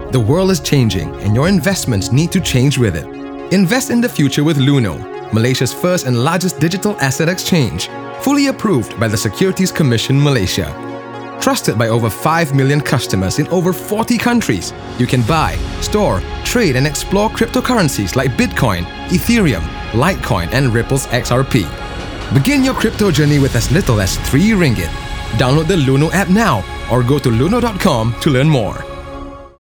The world is changing and your investments need to change with it. Invest in the future with Luno, Malaysia's first and largest digital asset exchange, fully approved by the Securities Commission Malaysia. Trusted by over 5 million customers in over 40 countries, you can buy, store, trade and explore cryptocurrencies like Bitcoin, Ethereum, Litecoin and Ripple's XRP. Begin your crypto journey with as little as 3 ringgit. Download the Luno app now or go to luno.com to learn more.